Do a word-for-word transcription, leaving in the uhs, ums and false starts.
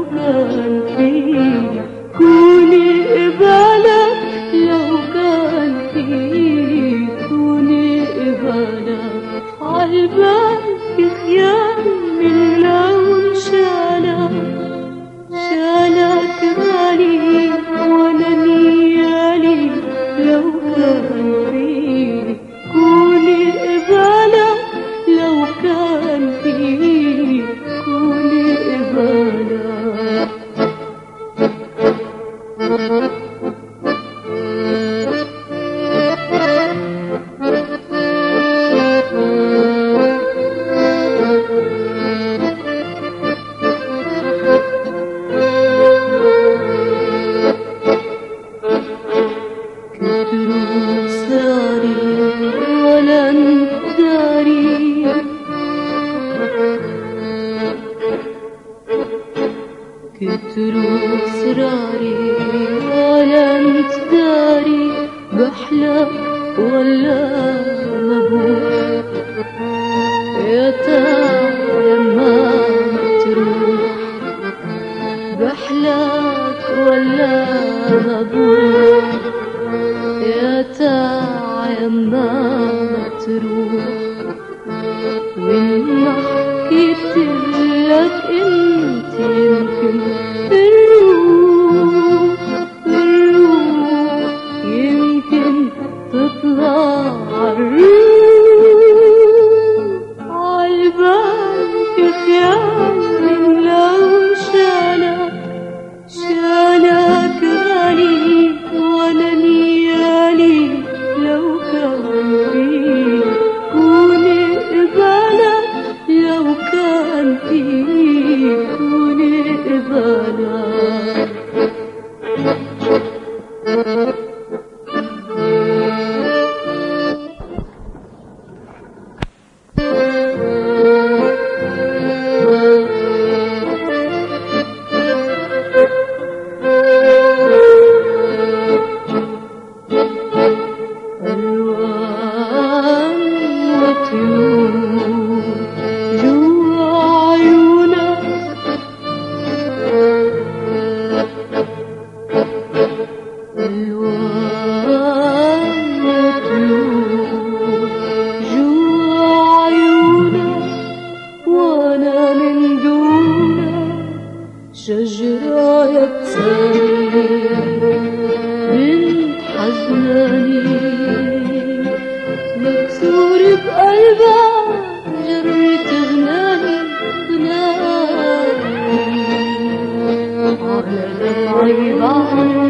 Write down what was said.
كان فيني كوني قبالك، لو كان فيني كوني قبالك، عالبال في خيال من لون شالك، شالك غالي وانا نيالي، لو كان فيني كوني قبالك، لو كان فيني كوني قبالك. كتروا اسراري ولا انت داري، بحلم ولا مبوح، يا ترى ما تروح، بحلك ولا مبوح، يا ترى ما تروح. وإن ما حكيت لك انت يمكن الروح، الروح يمكن تطلع الروح، عالبال في خيال من لو شالك، شالك غالي وانا نيالي، لو كان فيني كوني قبالك، لو كان فيني كوني قبالك. شجرة يبتسم من حزناني، مكسور بقلبها جرت غناني، غناني على دمعي بعد